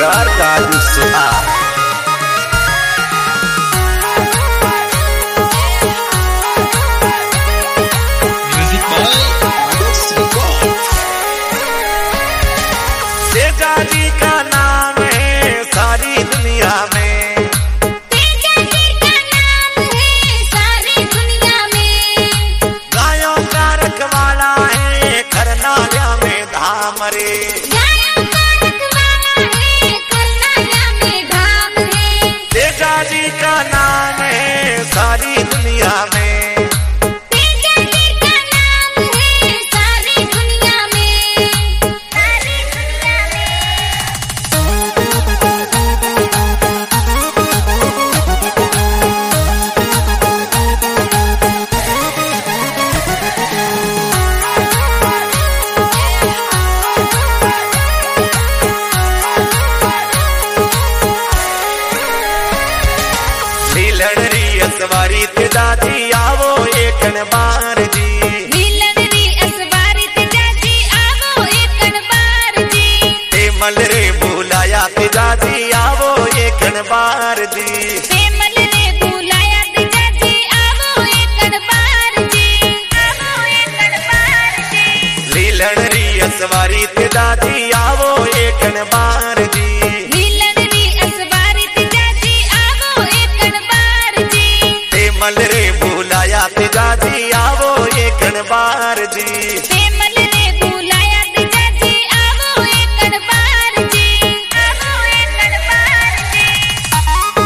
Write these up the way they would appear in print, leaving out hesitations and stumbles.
Singer काजू सुहाग। तेजा जी का नाम है सारी दुनिया में, तेजा जी का नाम है सारी दुनिया में। गायों का रखवाला है करनालिया में धाम रे, गायों का रखवाला है करनालिया में धाम रे। तेजा जी का नाम है सारी दुनिया में, तेजा जी का नाम है सारी दुनिया में, सारी दुनिया में। लीलड़री असवारी तेजा जी आवो एकन बार जी, लीलड़री असवारी तेजा जी आवो एकन बार जी। ते मल रे बुलाया तेजा जी आवो एकन बार जी, पेमल रे बुलाया तेजा जी आवो एकन बार जी, आवो एकन बार जी। लीलड़री असवारी तेजा जी आवो एकन बार जी, लीलड़री असवारी तेजा जी आवो एकन बार जी। ते मल रे बुलाया तेजा जी आवो एकन बार जी, पेमल रे बुलाया तेजा जी आवो एकन बार जी, आवो एकन बार जी।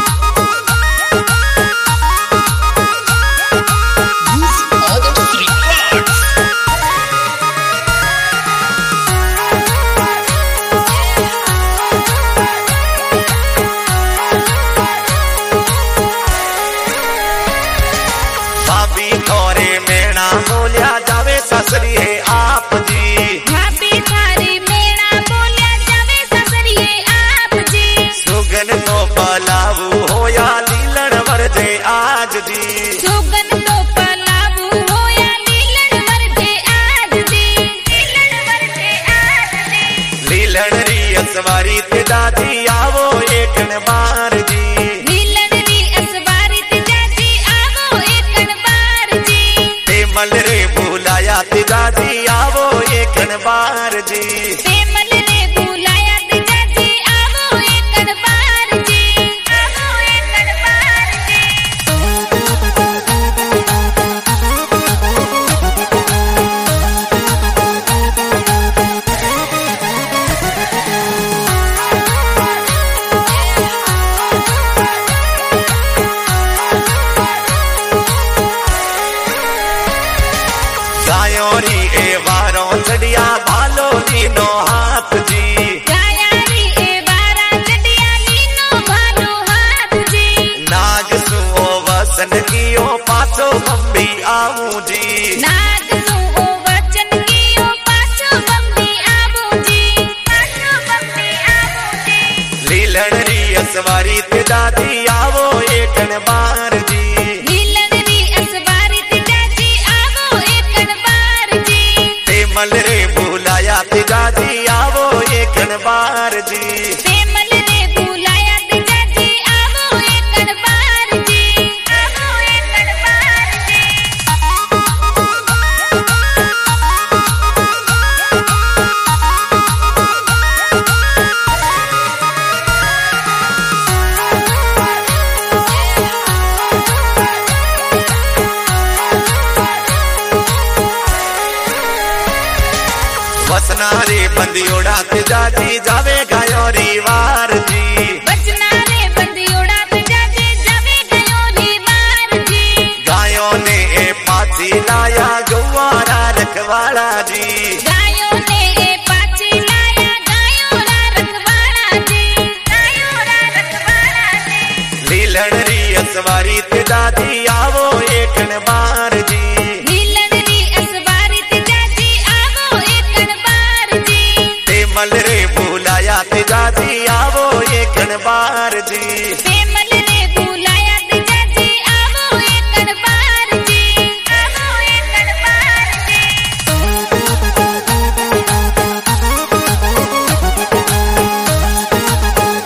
भाभी थोरे मेणा बोलिया जावे ससरी है आप जी, भाभी थारी मेरा बोलिया जावे ससरिये आप जी। सुगन तो पलाऊ होया लीलड़ वरजे आज जी, सुगन तो पलाऊ होया लीलड़ वरजे आज जी, लीलड़ वरजे आज जी। लीलड़री असवारी तेजा जी आवो एकन बार जी, लीलड़री असवारी तेजा जी आवो एकन बार जी। ते मल रे बुलाया तेजा जी आवो एकन बार जी, पेमल रे बुलाया तेजा जी आवो एकन बार जी, आवो एकन बार जी। गायों री ए वारों चढ़िया भालो लीनो हाथ जी, गायारी ए बारा चढ़िया लीनो भालो हाथ जी। नाग सुओ वसन कियो पाछो बम्बी आऊं जी, नाग सुओ वचन कियो पाछो बम्बी आवो जी, पाछो बम्बी आवो जी। लीलड़री असवारी तेजा जी आवो एकन बार जी, लीलड़री असवारी तेजा जी आवो एकन बार जी। ते मल रे बुलाया तेजा जी आवो एकन बार जी, पेमल रे बुलाया तेजा जी आवो एकन बार जी, आवो एकन बार जी। वसना रे बंदियोड़ा तेजा जी जावे गायो री वार जी, बचना रे बंदियोड़ा तेजा जी जावे गयो री बार जी। गायों ने ए पाछी लाया गौवारा रखवाला जी, गायों ने ए पाछी लाया गायों रा रखवाला जी, गायों रा रखवाला जी। लीलड़री असवारी तेजा जी आवो एकन बार जी, लीलड़री असवारी तेजा जी आवो एकन बार जी। ते मल रे बुलाया तेजा जी आवो एकन बार जी, पेमल रे बुलाया तेजा जी आवो एकन बार जी, आवो एकन बार जी।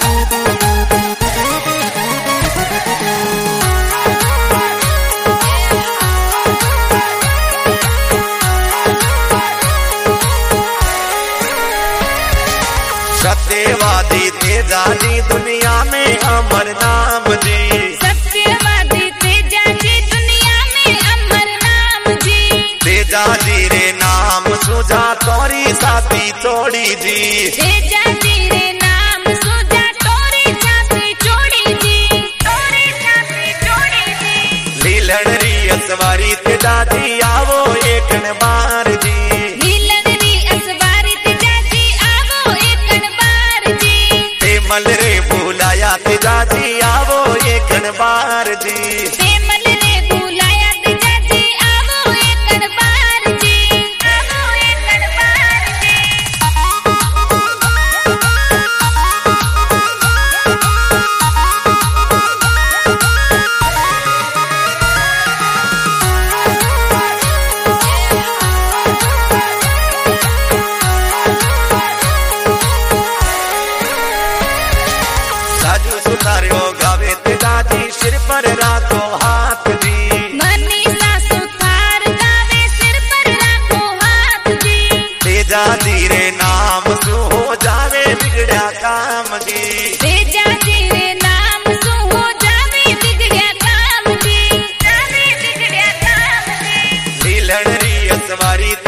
तेजा जी रे नाम सुजा तोरी साथी छोड़ी जी तेजा जी रे नाम सुजा तोरी साथी छोड़ी जी तोरी साथी छोड़ी जी लीलड़ री असवारी तेजा जी आवो एक बार जी लीलड़ री असवारी तेजा जी आवो एक बार जी तेमल रे बुलाया तेजा जी आवो एक बार जी तेमल रे बुलाया तेजा जी आवो एक बार जी आवो एक बार जी साजू सुतारियो गावे तेजा जी सिर पर राखो हाथ जी मनीषा सुथार गावे सिर पर राखो हाथ जी तेजा जी रे नाम सु हो जावे बिगड़या काम जी तेजा जी रे नाम सु हो जावे बिगड़या काम जी जावे बिगड़या काम जी लीलड़ री असवारी